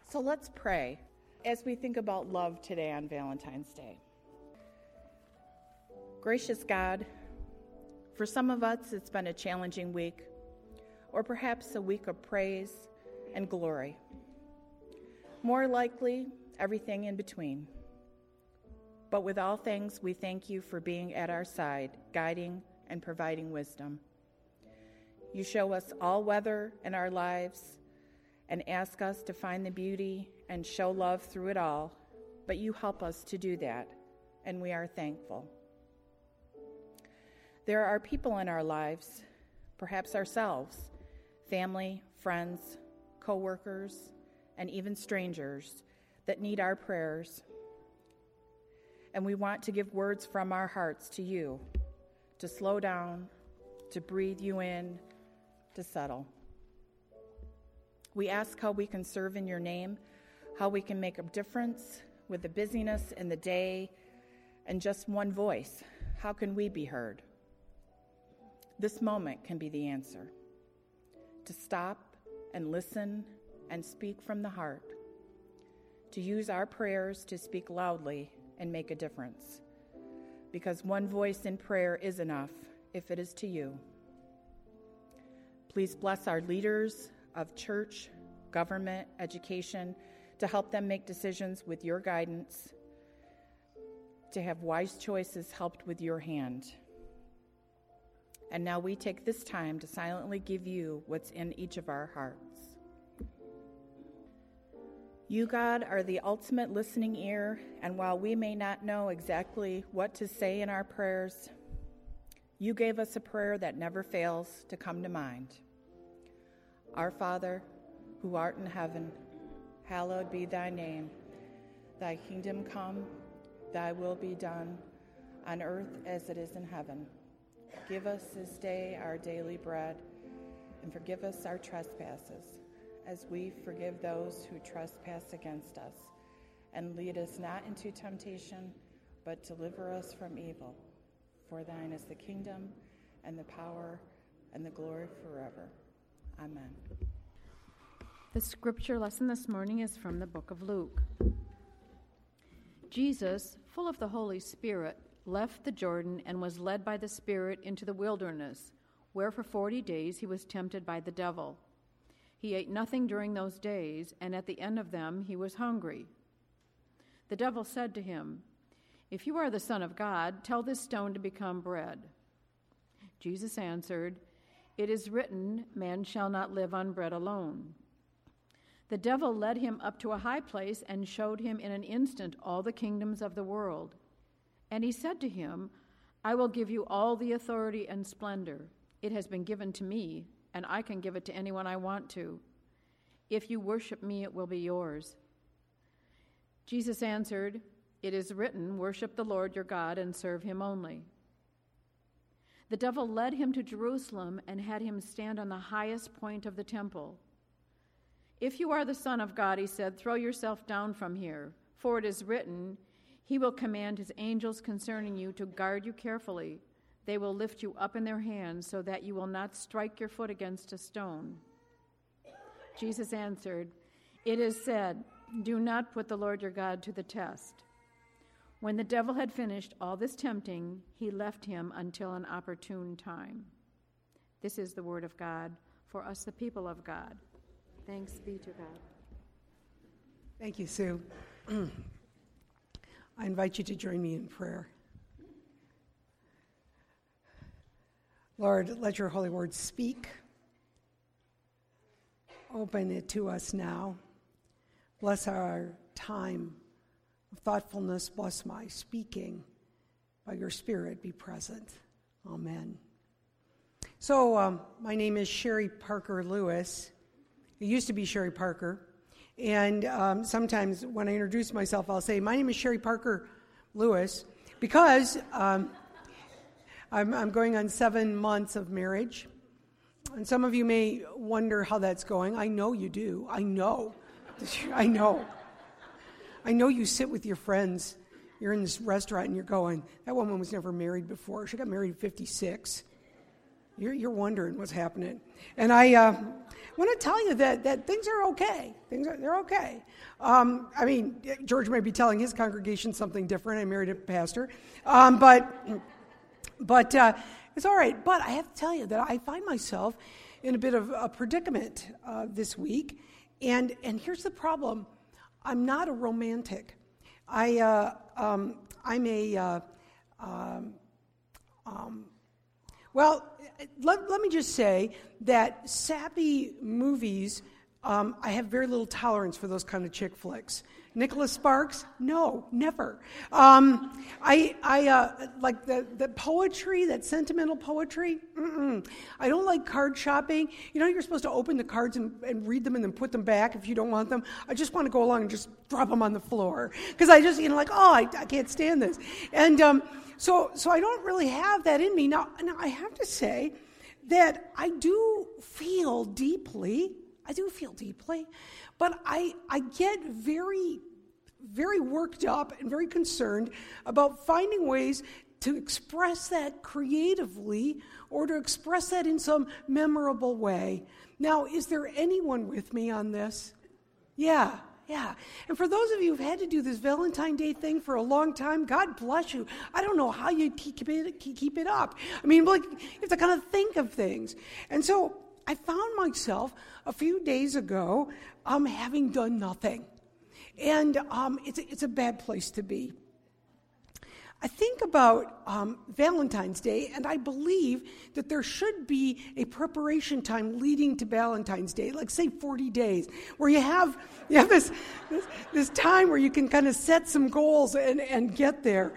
So let's pray as we think about love today on Valentine's Day. Gracious God, for some of us it's been a challenging week, or perhaps a week of praise and glory. More likely, everything in between. But with all things, we thank you for being at our side, guiding and providing wisdom. You show us all weather in our lives and ask us to find the beauty and show love through it all, but you help us to do that, and we are thankful. There are people in our lives, perhaps ourselves, family, friends, co-workers, and even strangers that need our prayers. And we want to give words from our hearts to you, to slow down, to breathe you in, to settle. We ask how we can serve in your name, how we can make a difference with the busyness in the day and just one voice. How can we be heard? This moment can be the answer. To stop and listen and speak from the heart. To use our prayers to speak loudly and make a difference. Because one voice in prayer is enough if it is to you. Please bless our leaders of church, government, education, to help them make decisions with your guidance, to have wise choices helped with your hand. And now we take this time to silently give you what's in each of our hearts. You, God, are the ultimate listening ear, and while we may not know exactly what to say in our prayers, you gave us a prayer that never fails to come to mind. Our Father, who art in heaven, hallowed be thy name. Thy kingdom come, thy will be done, on earth as it is in heaven. Give us this day our daily bread, and forgive us our trespasses, as we forgive those who trespass against us. And lead us not into temptation, but deliver us from evil. For thine is the kingdom, and the power, and the glory forever. Amen. The scripture lesson this morning is from the book of Luke. Jesus, full of the Holy Spirit, left the Jordan and was led by the Spirit into the wilderness, where for 40 days he was tempted by the devil. He ate nothing during those days, and at the end of them he was hungry. The devil said to him, "If you are the Son of God, tell this stone to become bread." Jesus answered, "It is written, man shall not live on bread alone." The devil led him up to a high place and showed him in an instant all the kingdoms of the world. And he said to him, "I will give you all the authority and splendor. It has been given to me, and I can give it to anyone I want to. If you worship me, it will be yours." Jesus answered, "It is written, worship the Lord your God and serve him only." The devil led him to Jerusalem and had him stand on the highest point of the temple. "If you are the Son of God," he said, "throw yourself down from here, for it is written, he will command his angels concerning you to guard you carefully. They will lift you up in their hands so that you will not strike your foot against a stone." Jesus answered, "It is said, do not put the Lord your God to the test." When the devil had finished all this tempting, he left him until an opportune time. This is the word of God for us, the people of God. Thanks be to God. Thank you, Sue. I invite you to join me in prayer. Lord, let your holy word speak. Open it to us now. Bless our time of thoughtfulness. Bless my speaking. By your Spirit, be present. Amen. So, my name is Sherry Parker Lewis. It used to be Sherry Parker. And sometimes when I introduce myself, I'll say, "My name is Sherry Parker Lewis," because I'm going on 7 months of marriage. And some of you may wonder how that's going. I know you do. I know. I know you sit with your friends. You're in this restaurant and you're going, "That woman was never married before. She got married at 56. You're wondering what's happening. And want to tell you that things are okay. They're okay. George may be telling his congregation something different. I married a pastor. But it's all right. But I have to tell you that I find myself in a bit of a predicament this week. And here's the problem. I'm not a romantic. Let me just say that sappy movies, I have very little tolerance for those kind of chick flicks. Nicholas Sparks? No, never. I like the poetry, that sentimental poetry. I don't like card shopping. You know, you're supposed to open the cards and read them and then put them back if you don't want them. I just want to go along and just drop them on the floor because I just, I can't stand this. And so I don't really have that in me. Now I have to say that I do feel deeply, but I get very, very worked up and very concerned about finding ways to express that creatively or to express that in some memorable way. Now, is there anyone with me on this? Yeah. And for those of you who've had to do this Valentine's Day thing for a long time, God bless you. I don't know how you keep it up. You have to kind of think of things. And so I found myself a few days ago having done nothing. And it's a bad place to be. I think about Valentine's Day, and I believe that there should be a preparation time leading to Valentine's Day, like say 40 days, where you have this time where you can kind of set some goals and get there.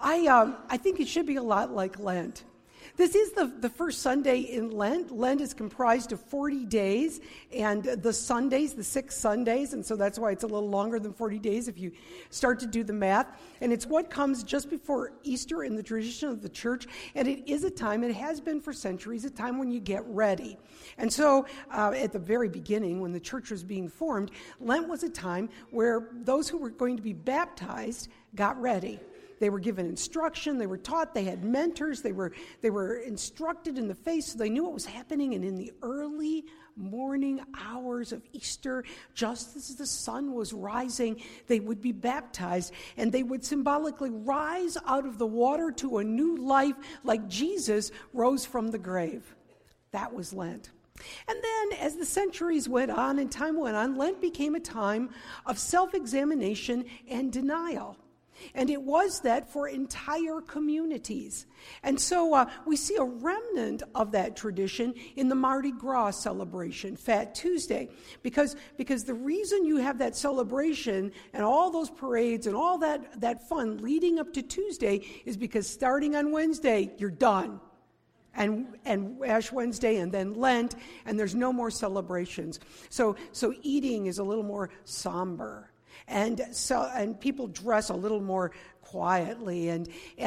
I think it should be a lot like Lent. This is the first Sunday in Lent. Lent is comprised of 40 days, and the Sundays, the 6 Sundays, and so that's why it's a little longer than 40 days if you start to do the math. And it's what comes just before Easter in the tradition of the church, and it is a time, it has been for centuries, a time when you get ready. And so at the very beginning, when the church was being formed, Lent was a time where those who were going to be baptized got ready. They were given instruction, they were taught, they had mentors, they were instructed in the faith, so they knew what was happening. And in the early morning hours of Easter, just as the sun was rising, they would be baptized, and they would symbolically rise out of the water to a new life like Jesus rose from the grave. That was Lent. And then as the centuries went on and time went on, Lent became a time of self-examination and denial. And it was that for entire communities. And so we see a remnant of that tradition in the Mardi Gras celebration, Fat Tuesday, because the reason you have that celebration and all those parades and all that fun leading up to Tuesday is because starting on Wednesday, you're done. And Ash Wednesday and then Lent, and there's no more celebrations. So eating is a little more somber. And people dress a little more quietly, and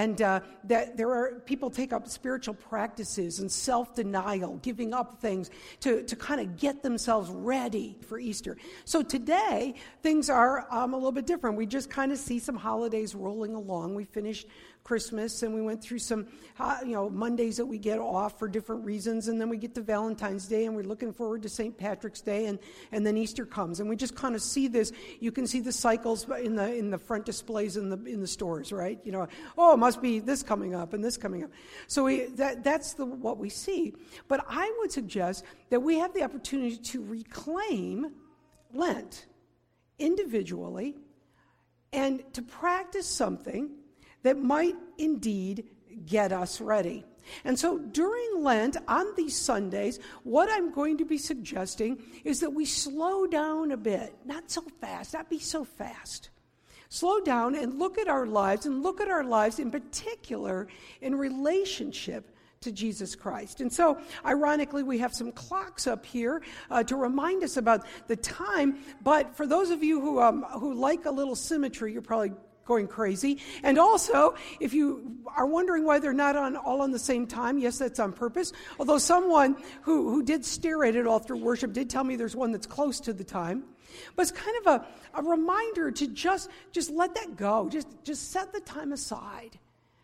that there are people take up spiritual practices and self-denial, giving up things to kind of get themselves ready for Easter. So today things are a little bit different. We just kind of see some holidays rolling along. We finished Christmas, and we went through some Mondays that we get off for different reasons, and then we get to Valentine's Day, and we're looking forward to St. Patrick's Day, and then Easter comes, and we just kind of see this. You can see the cycles in the front displays in the stores, right? It must be this coming up and this coming up. So that's what we see. But I would suggest that we have the opportunity to reclaim Lent individually and to practice something that might indeed get us ready. And so during Lent, on these Sundays, what I'm going to be suggesting is that we slow down a bit. Not so fast, not be so fast. Slow down and look at our lives in particular in relationship to Jesus Christ. And so, ironically, we have some clocks up here to remind us about the time. But for those of you who like a little symmetry, you're probably going crazy. And also, if you are wondering why they're not all on the same time, yes, that's on purpose. Although someone who did stare at it all through worship did tell me there's one that's close to the time. But it's kind of a reminder to just let that go. Just set the time aside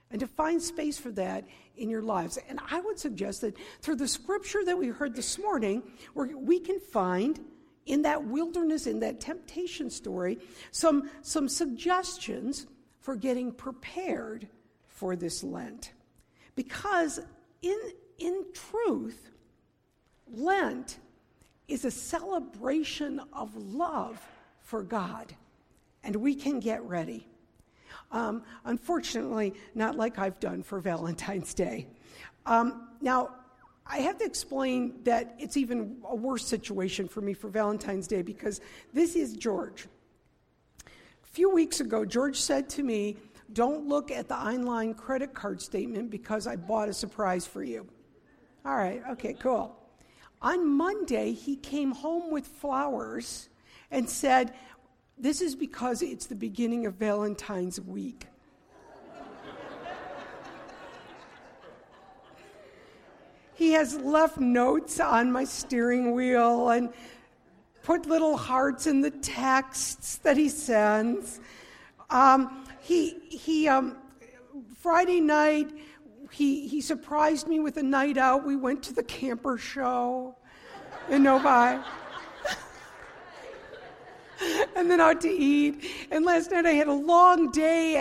and to find space for that in your lives. And I would suggest that through the scripture that we heard this morning, we can find in that wilderness, in that temptation story, some suggestions for getting prepared for this Lent. Because in truth, Lent is a celebration of love for God, and we can get ready. Unfortunately, not like I've done for Valentine's Day. Now, I have to explain that it's even a worse situation for me for Valentine's Day because this is George. A few weeks ago, George said to me, "Don't look at the online credit card statement because I bought a surprise for you." All right, okay, cool. On Monday, he came home with flowers and said, "This is because it's the beginning of Valentine's week." He has left notes on my steering wheel and put little hearts in the texts that he sends. Friday night, he surprised me with a night out. We went to the camper show in Novi. And then out to eat. And last night I had a long day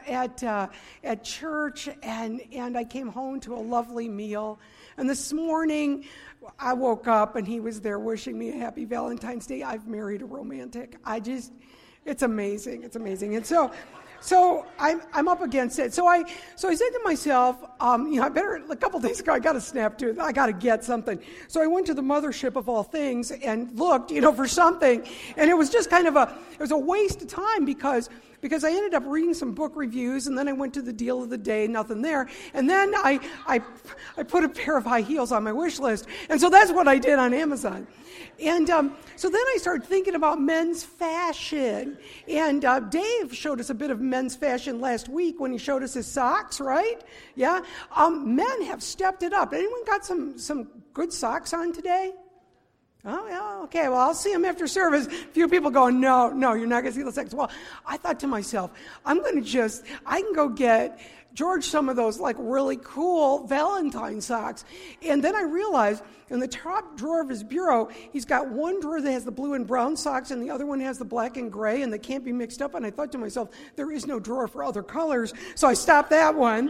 at church, and I came home to a lovely meal. And this morning I woke up and he was there wishing me a happy Valentine's Day. I've married a romantic. It's amazing. It's amazing. And so I'm up against it. So I said to myself, I better, a couple days ago, I got to snap to it. I got to get something. So I went to the mothership of all things and looked, for something. And it was just it was a waste of time because I ended up reading some book reviews, and then I went to the deal of the day, nothing there. And then I put a pair of high heels on my wish list. And so that's what I did on Amazon. And so then I started thinking about men's fashion. And Dave showed us a bit of men's fashion last week when he showed us his socks, right? Yeah. Men have stepped it up. Anyone got some good socks on today? Oh, yeah, okay, well, I'll see him after service. A few people go, no, you're not going to see the socks. Well, I thought to myself, I can go get George some of those really cool Valentine socks. And then I realized in the top drawer of his bureau, he's got one drawer that has the blue and brown socks and the other one has the black and gray, and they can't be mixed up. And I thought to myself, there is no drawer for other colors. So I stopped that one.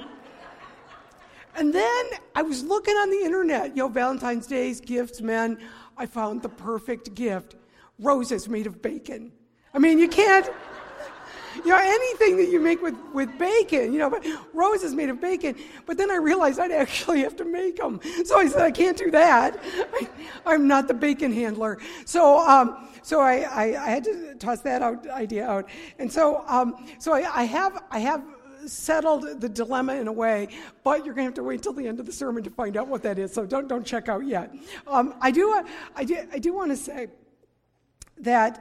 And then I was looking on the internet, Valentine's Day's gifts, men. I found the perfect gift. Roses made of bacon. I mean, you can't, anything that you make with bacon, but roses made of bacon. But then I realized I'd actually have to make them. So I said, I can't do that. I'm not the bacon handler. So I had to toss that idea out. And so I have settled the dilemma in a way, but you're going to have to wait till the end of the sermon to find out what that is. So don't check out yet. I do want to say that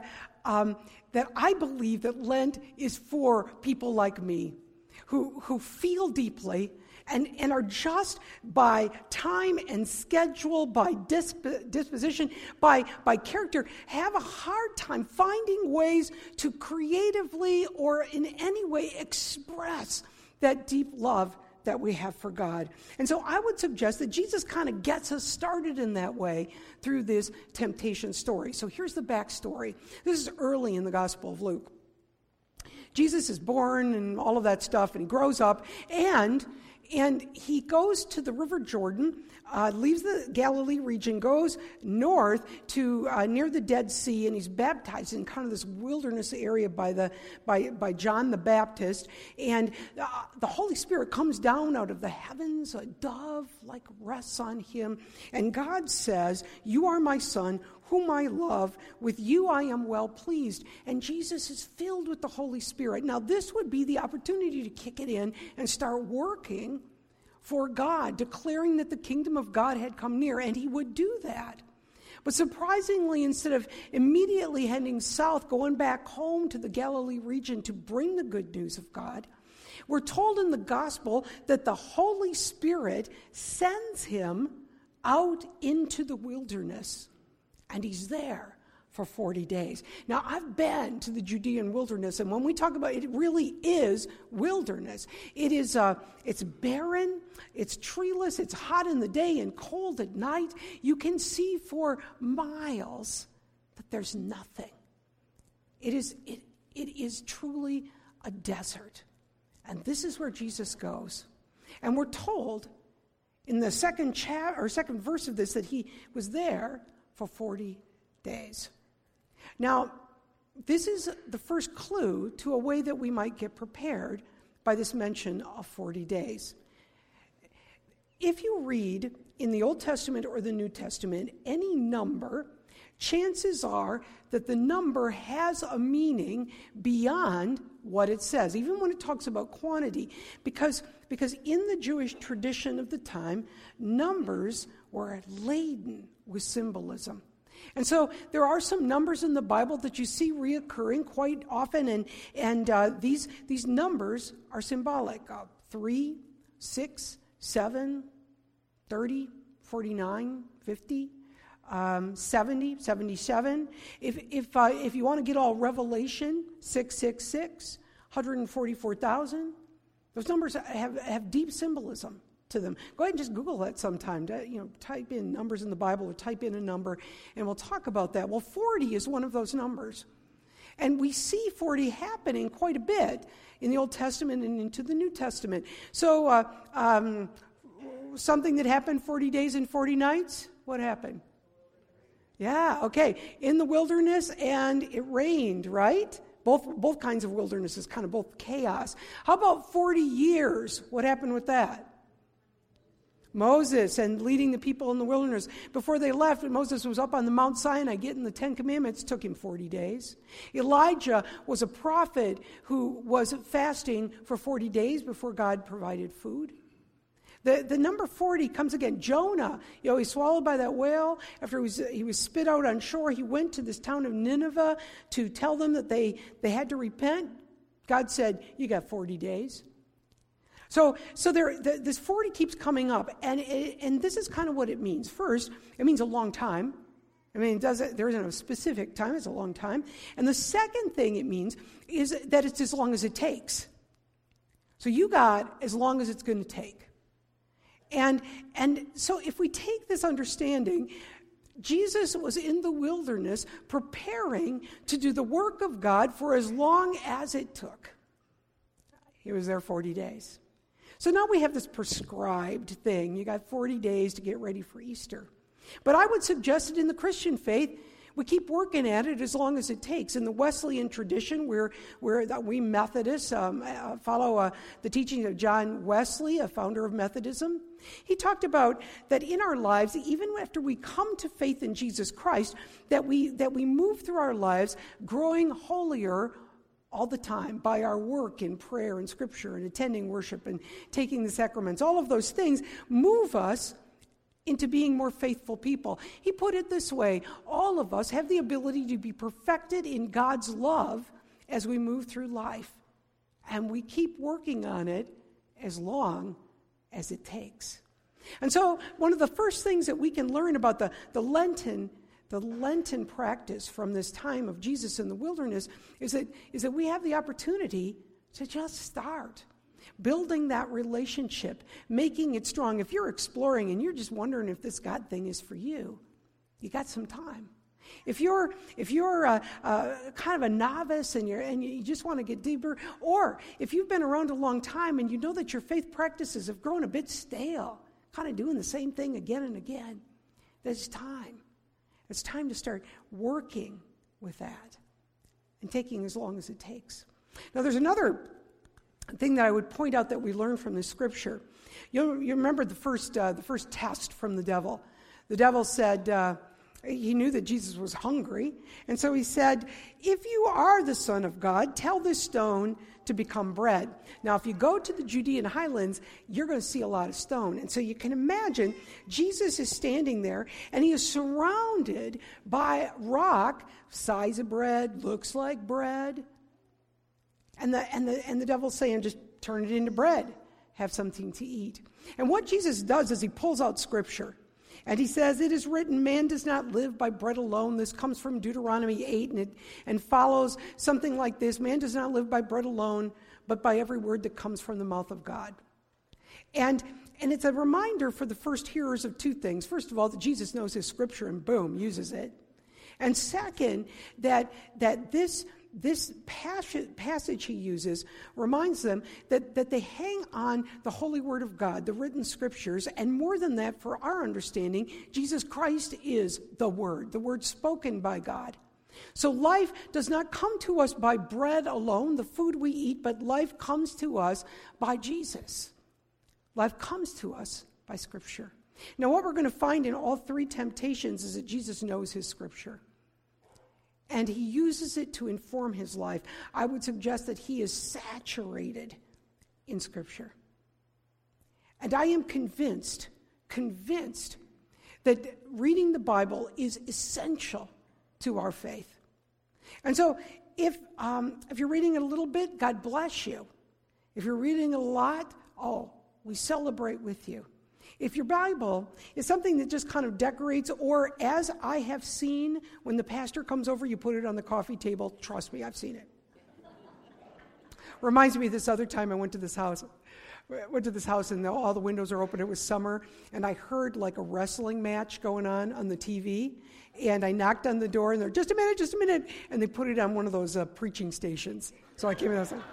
I believe that Lent is for people like me who feel deeply and are just by time and schedule, by disposition, by character, have a hard time finding ways to creatively or in any way express that deep love that we have for God. And so I would suggest that Jesus kind of gets us started in that way through this temptation story. So here's the backstory. This is early in the Gospel of Luke. Jesus is born and all of that stuff, and he grows up, and he goes to the River Jordan, leaves the Galilee region, goes north to near the Dead Sea, and he's baptized in kind of this wilderness area by John the Baptist. And the Holy Spirit comes down out of the heavens, a dove rests on him, and God says, "You are my son, whom I love. With you I am well pleased." And Jesus is filled with the Holy Spirit. Now, this would be the opportunity to kick it in and start working for God, declaring that the kingdom of God had come near, and he would do that. But surprisingly, instead of immediately heading south, going back home to the Galilee region to bring the good news of God, we're told in the gospel that the Holy Spirit sends him out into the wilderness. And he's there for 40 days. Now, I've been to the Judean wilderness, and when we talk about it, it really is wilderness. It is, it's barren, it's treeless, it's hot in the day and cold at night. You can see for miles that there's nothing. It is truly a desert. And this is where Jesus goes. And we're told in the second verse of this that he was there for 40 days. Now, this is the first clue to a way that we might get prepared by this mention of 40 days. If you read in the Old Testament or the New Testament any number, chances are that the number has a meaning beyond what it says, even when it talks about quantity, because in the Jewish tradition of the time, numbers were laden with symbolism. And so there are some numbers in the Bible that you see reoccurring quite often, and these numbers are symbolic. 3, 6, 7, 30, 49, 50, 70, 77. If you want to get all Revelation, 666, 144,000, those numbers have deep symbolism to them. Go ahead and just Google that sometime. Type in numbers in the Bible or type in a number, and we'll talk about that. Well, 40 is one of those numbers. And we see 40 happening quite a bit in the Old Testament and into the New Testament. So something that happened 40 days and 40 nights, what happened? Yeah, okay. In the wilderness, and it rained, right? Both kinds of wilderness is kind of both chaos. How about 40 years? What happened with that? Moses and leading the people in the wilderness. Before they left, when Moses was up on the Mount Sinai getting the 10 Commandments, took him 40 days. Elijah was a prophet who was fasting for 40 days before God provided food. The number 40 comes again. Jonah, he's swallowed by that whale. After he was spit out on shore, he went to this town of Nineveh to tell them that they had to repent. God said, you got 40 days. So this 40 keeps coming up, and this is kind of what it means. First, it means a long time. I mean, there isn't a specific time, it's a long time. And the second thing it means is that it's as long as it takes. So you got as long as it's going to take. And so if we take this understanding, Jesus was in the wilderness preparing to do the work of God for as long as it took. He was there 40 days. So now we have this prescribed thing. You got 40 days to get ready for Easter. But I would suggest that in the Christian faith, we keep working at it as long as it takes. In the Wesleyan tradition, we Methodists follow the teachings of John Wesley, a founder of Methodism. He talked about that in our lives, even after we come to faith in Jesus Christ, that we move through our lives growing holier all the time by our work in prayer and scripture and attending worship and taking the sacraments. All of those things move us into being more faithful people. He put it this way: all of us have the ability to be perfected in God's love as we move through life. And we keep working on it as long as it takes. And so one of the first things that we can learn about the Lenten practice from this time of Jesus in the wilderness is that we have the opportunity to just start building that relationship, making it strong. If you're exploring and you're just wondering if this God thing is for you, you got some time. If you're kind of a novice and you just want to get deeper, or if you've been around a long time and you know that your faith practices have grown a bit stale, kind of doing the same thing again and again, there's time. It's time to start working with that and taking as long as it takes. Now, there's another thing that I would point out that we learn from this scripture. You remember the first test from the devil. The devil said, he knew that Jesus was hungry, and so he said, if you are the Son of God, tell this stone to become bread. Now, if you go to the Judean highlands, you're going to see a lot of stone. And so you can imagine Jesus is standing there, and he is surrounded by rock, size of bread, looks like bread. And the devil's saying, just turn it into bread. Have something to eat. And what Jesus does is he pulls out scripture. And he says, it is written, man does not live by bread alone. This comes from Deuteronomy 8, and follows something like this. Man does not live by bread alone, but by every word that comes from the mouth of God. And it's a reminder for the first hearers of two things. First of all, that Jesus knows his scripture and boom, uses it. And second, that this passage he uses reminds them that they hang on the holy word of God, the written scriptures, and more than that, for our understanding, Jesus Christ is the word spoken by God. So life does not come to us by bread alone, the food we eat, but life comes to us by Jesus. Life comes to us by Scripture. Now, what we're going to find in all three temptations is that Jesus knows his Scripture. And he uses it to inform his life. I would suggest that he is saturated in Scripture. And I am convinced that reading the Bible is essential to our faith. And so if you're reading it a little bit, God bless you. If you're reading a lot, we celebrate with you. If your Bible is something that just kind of decorates, or as I have seen, when the pastor comes over, you put it on the coffee table. Trust me, I've seen it. Reminds me of this other time I went to this house and all the windows are open. It was summer, and I heard like a wrestling match going on the TV. And I knocked on the door, and they're, just a minute. And they put it on one of those preaching stations. So I came in and I was like,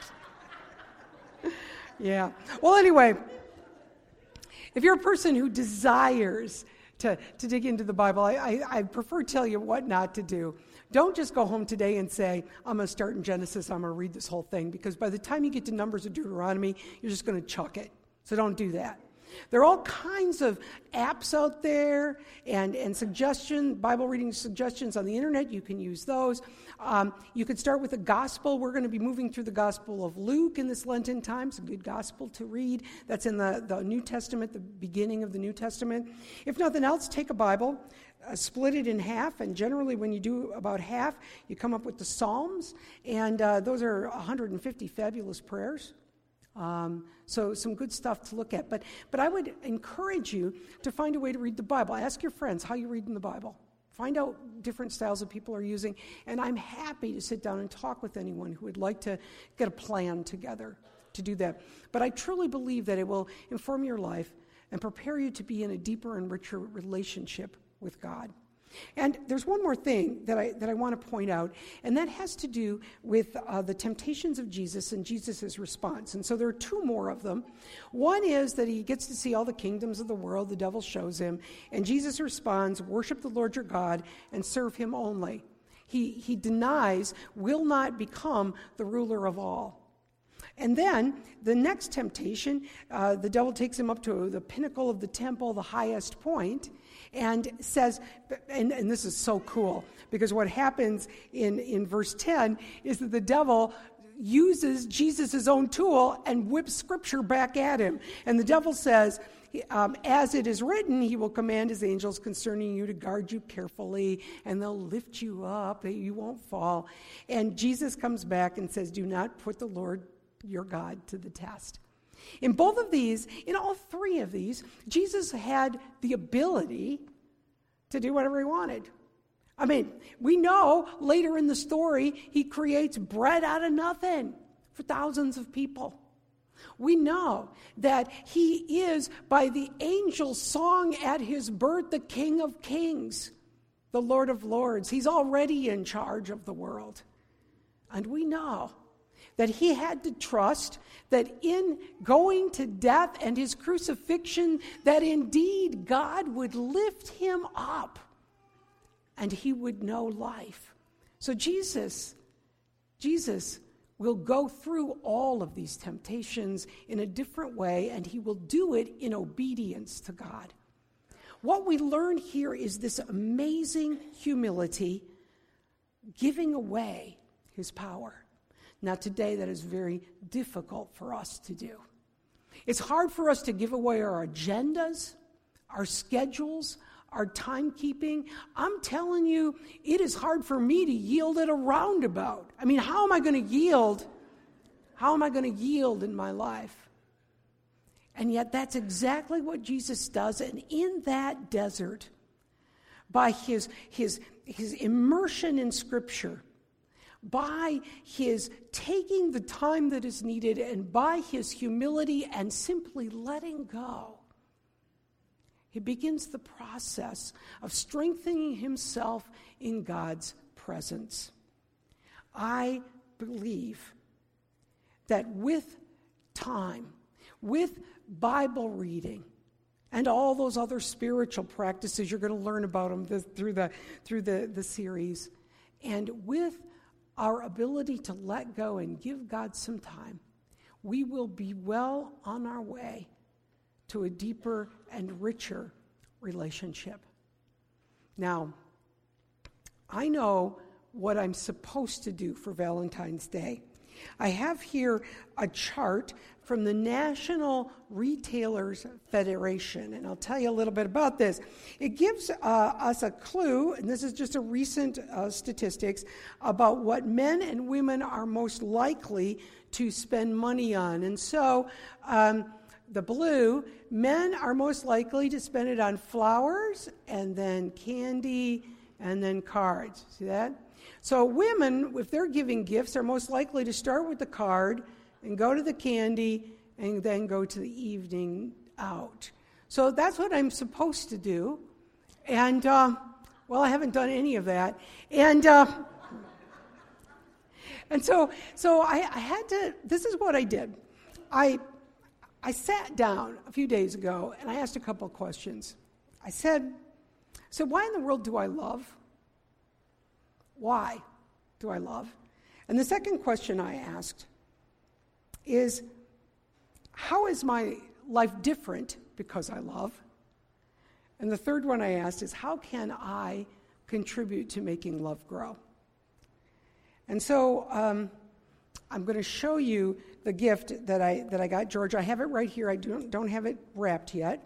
yeah. Well, anyway, if you're a person who desires to dig into the Bible, I prefer to tell you what not to do. Don't just go home today and say, I'm going to start in Genesis, I'm going to read this whole thing, because by the time you get to Numbers or Deuteronomy, you're just going to chuck it. So don't do that. There are all kinds of apps out there and Bible reading suggestions on the internet. You can use those. You could start with the gospel. We're going to be moving through the Gospel of Luke in this Lenten time. It's a good gospel to read. That's in the New Testament, the beginning of the New Testament. If nothing else, take a Bible, split it in half, and generally when you do about half, you come up with the Psalms, and those are 150 fabulous prayers. So some good stuff to look at. But I would encourage you to find a way to read the Bible. Ask your friends how you read in the Bible. Find out different styles that people are using. And I'm happy to sit down and talk with anyone who would like to get a plan together to do that. But I truly believe that it will inform your life and prepare you to be in a deeper and richer relationship with God. And there's one more thing that I want to point out, and that has to do with the temptations of Jesus and Jesus' response. And so there are two more of them. One is that he gets to see all the kingdoms of the world, the devil shows him, and Jesus responds, worship the Lord your God and serve him only. He denies, will not become the ruler of all. And then the next temptation, the devil takes him up to the pinnacle of the temple, the highest point, and says, and this is so cool, because what happens in verse 10 is that the devil uses Jesus' own tool and whips Scripture back at him. And the devil says, as it is written, he will command his angels concerning you to guard you carefully, and they'll lift you up, that you won't fall. And Jesus comes back and says, do not put the Lord your God to the test. In both of these, in all three of these, Jesus had the ability to do whatever he wanted. I mean, we know later in the story, he creates bread out of nothing for thousands of people. We know that he is, by the angel's song at his birth, the King of Kings, the Lord of Lords. He's already in charge of the world. And we know that he had to trust that in going to death and his crucifixion, that indeed God would lift him up and he would know life. So Jesus will go through all of these temptations in a different way, and he will do it in obedience to God. What we learn here is this amazing humility, giving away his power. Now today, that is very difficult for us to do. It's hard for us to give away our agendas, our schedules, our timekeeping. I'm telling you, it is hard for me to yield at a roundabout. I mean, how am I going to yield? How am I going to yield in my life? And yet that's exactly what Jesus does. And in that desert, by his immersion in Scripture, by his taking the time that is needed, and by his humility and simply letting go, he begins the process of strengthening himself in God's presence. I believe that with time, with Bible reading, and all those other spiritual practices, you're going to learn about them through the series, and with our ability to let go and give God some time, we will be well on our way to a deeper and richer relationship. Now, I know what I'm supposed to do for Valentine's Day. I have here a chart from the National Retailers Federation, and I'll tell you a little bit about this. It gives us a clue, and this is just a recent statistics, about what men and women are most likely to spend money on. And so the blue, men are most likely to spend it on flowers, and then candy, and then cards. See that? So women, if they're giving gifts, are most likely to start with the card and go to the candy and then go to the evening out. So that's what I'm supposed to do. And, well, I haven't done any of that. And so I had to, this is what I did. I sat down a few days ago and I asked a couple of questions. I said, so why in the world do I love? Why do I love? And the second question I asked is, how is my life different because I love? And the third one I asked is, how can I contribute to making love grow? And so I'm going to show you the gift that I got George. I have it right here. I don't have it wrapped yet.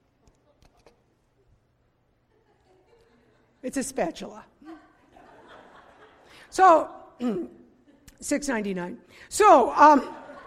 It's a spatula. So, $6.99. So,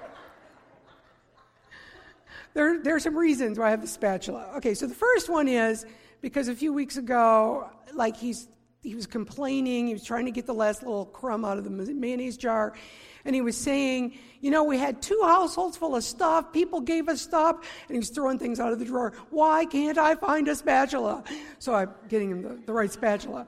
there are some reasons why I have the spatula. Okay, so the first one is because a few weeks ago, like he was complaining, he was trying to get the last little crumb out of the mayonnaise jar, and he was saying, we had 2 households full of stuff, people gave us stuff, and he was throwing things out of the drawer. Why can't I find a spatula? So I'm getting him the right spatula.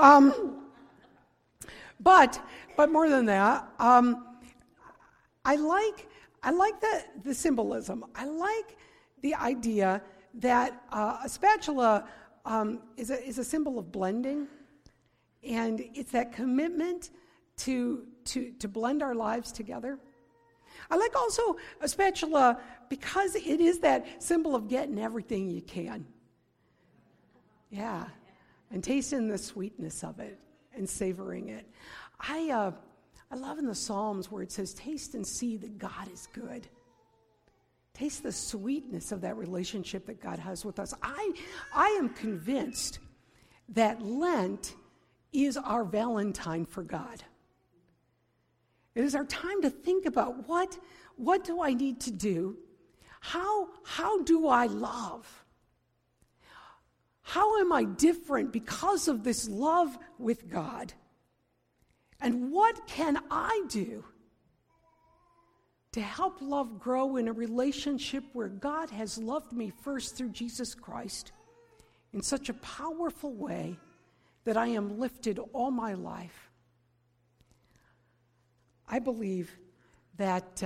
But more than that, I like the symbolism. I like the idea that a spatula is a symbol of blending, and it's that commitment to blend our lives together. I like also a spatula because it is that symbol of getting everything you can. Yeah, and tasting the sweetness of it and savoring it. I love in the Psalms where it says, taste and see that God is good. Taste the sweetness of that relationship that God has with us. I am convinced that Lent is our Valentine for God. It is our time to think about what do I need to do? How do I love? How am I different because of this love with God? And what can I do to help love grow in a relationship where God has loved me first through Jesus Christ in such a powerful way that I am lifted all my life? I believe that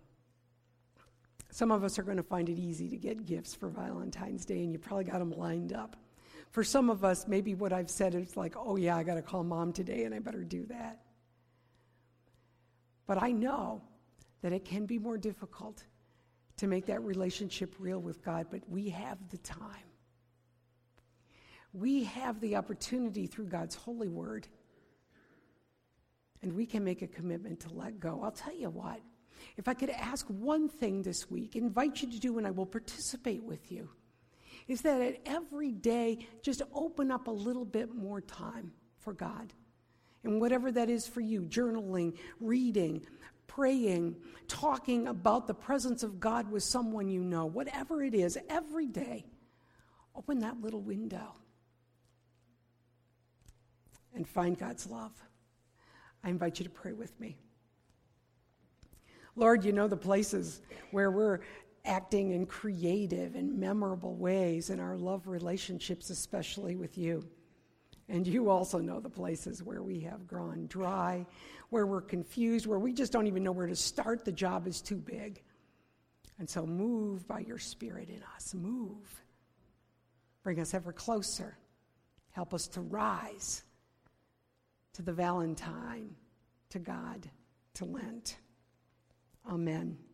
some of us are going to find it easy to get gifts for Valentine's Day, and you probably got them lined up. For some of us, maybe what I've said is like, oh yeah, I got to call Mom today and I better do that. But I know that it can be more difficult to make that relationship real with God, but we have the time. We have the opportunity through God's holy word, and we can make a commitment to let go. I'll tell you what, if I could ask one thing this week, invite you to do, and I will participate with you, is that at every day, just open up a little bit more time for God. And whatever that is for you, journaling, reading, praying, talking about the presence of God with someone you know, whatever it is, every day, open that little window and find God's love. I invite you to pray with me. Lord, you know the places where we're acting in creative and memorable ways in our love relationships, especially with you. And you also know the places where we have grown dry, where we're confused, where we just don't even know where to start. The job is too big. And so move by your Spirit in us. Move. Bring us ever closer. Help us to rise to the Valentine, to God, to Lent. Amen.